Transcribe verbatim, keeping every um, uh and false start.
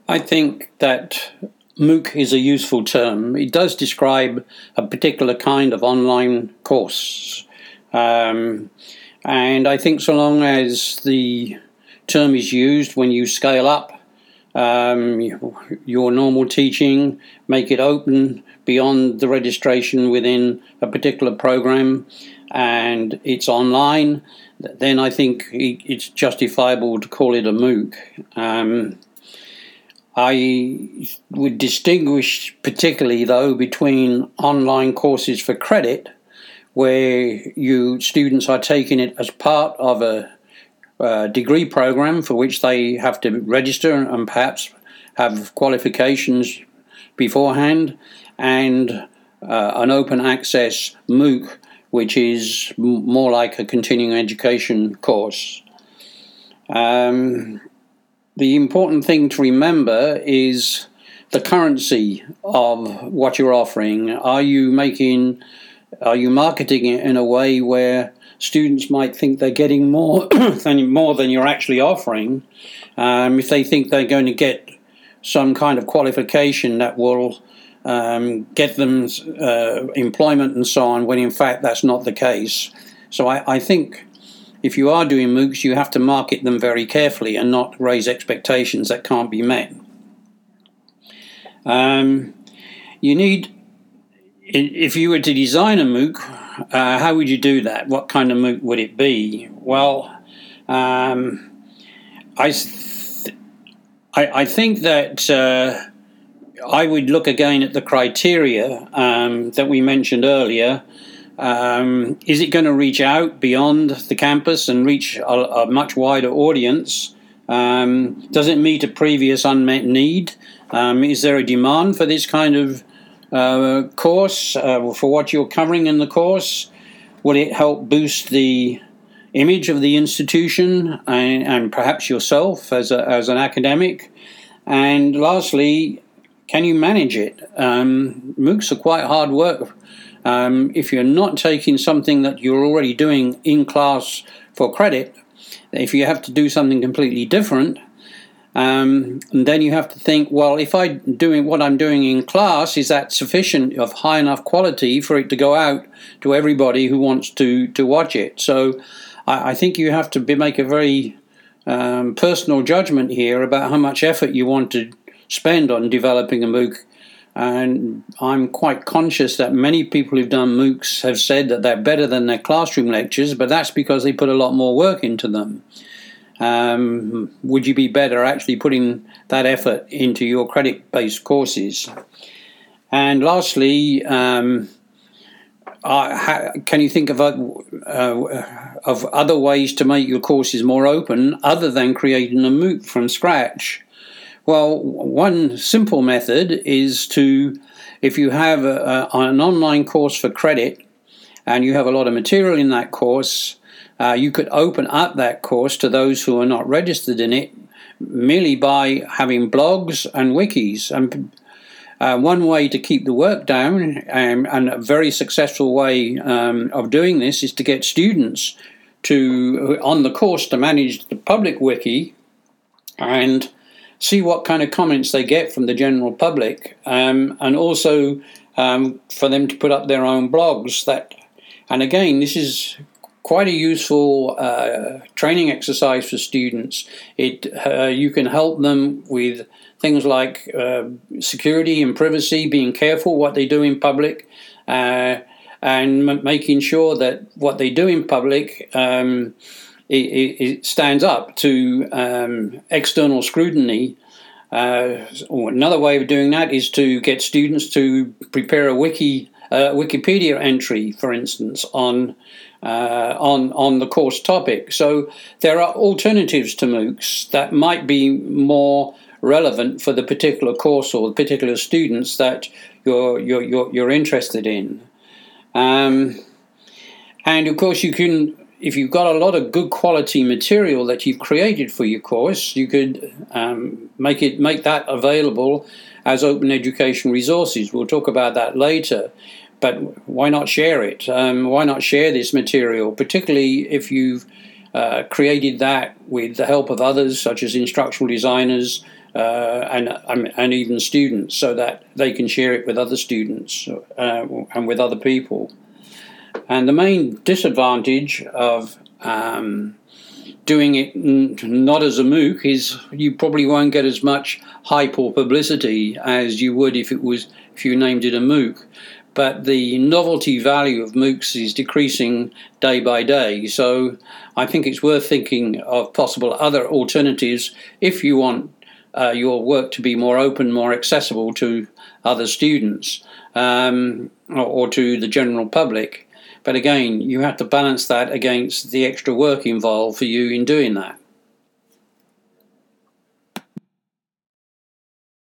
I think that MOOC is a useful term. It does describe a particular kind of online course. Um, and I think so long as the term is used when you scale up um, your normal teaching, make it open beyond the registration within a particular program, and it's online, then I think it's justifiable to call it a MOOC. Um, I would distinguish particularly, though, between online courses for credit, where you students are taking it as part of a, a degree program for which they have to register and perhaps have qualifications beforehand, and uh, an open access MOOC, which is m- more like a continuing education course. Um, The important thing to remember is the currency of what you're offering. Are you making, are you marketing it in a way where students might think they're getting more than more than you're actually offering? Um, if they think they're going to get some kind of qualification that will um, get them uh, employment and so on, when in fact that's not the case. So I, I think, if you are doing MOOCs, you have to market them very carefully and not raise expectations that can't be met. Um, you need, if you were to design a MOOC, uh, how would you do that? What kind of MOOC would it be? Well, um, I, th- I, I think that uh, I would look again at the criteria um, that we mentioned earlier. Um, is it going to reach out beyond the campus and reach a, a much wider audience? Um, does it meet a previous unmet need? Um, is there a demand for this kind of uh, course, uh, for what you're covering in the course? Will it help boost the image of the institution and, and perhaps yourself as, a, as an academic? And lastly, can you manage it? Um, MOOCs are quite hard work. Um, if you're not taking something that you're already doing in class for credit, if you have to do something completely different, um, then you have to think, well, if I'm doing what I'm doing in class, is that sufficient, of high enough quality for it to go out to everybody who wants to, to watch it? So I, I think you have to be, make a very um, personal judgment here about how much effort you want to spend on developing a MOOC. And I'm quite conscious that many people who've done MOOCs have said that they're better than their classroom lectures, but that's because they put a lot more work into them. Um, would you be better actually putting that effort into your credit-based courses? And lastly, um, uh, how, can you think of, uh, of other ways to make your courses more open other than creating a MOOC from scratch? Well, one simple method is to, if you have a, a, an online course for credit and you have a lot of material in that course, uh, you could open up that course to those who are not registered in it merely by having blogs and wikis. And uh, one way to keep the work down, um, and a very successful way um, of doing this, is to get students to on the course to manage the public wiki and see what kind of comments they get from the general public, um, and also um, for them to put up their own blogs. That, and again, this is quite a useful uh, training exercise for students. It uh, you can help them with things like uh, security and privacy, being careful what they do in public, uh, and m- making sure that what they do in public um, It, it stands up to um, external scrutiny. Uh, or another way of doing that is to get students to prepare a wiki, uh, Wikipedia entry, for instance, on uh, on on the course topic. So there are alternatives to MOOCs that might be more relevant for the particular course or the particular students that you're you're you're, you're interested in. Um, and of course, you can. If you've got a lot of good quality material that you've created for your course, you could um, make it make that available as open education resources. We'll talk about that later, but why not share it? Um, why not share this material, particularly if you've uh, created that with the help of others, such as instructional designers uh, and and even students, so that they can share it with other students uh, and with other people. And the main disadvantage of um, doing it not as a MOOC is you probably won't get as much hype or publicity as you would if it was if you named it a MOOC. But the novelty value of MOOCs is decreasing day by day. So I think it's worth thinking of possible other alternatives if you want uh, your work to be more open, more accessible to other students um, or, or to the general public. But again, you have to balance that against the extra work involved for you in doing that.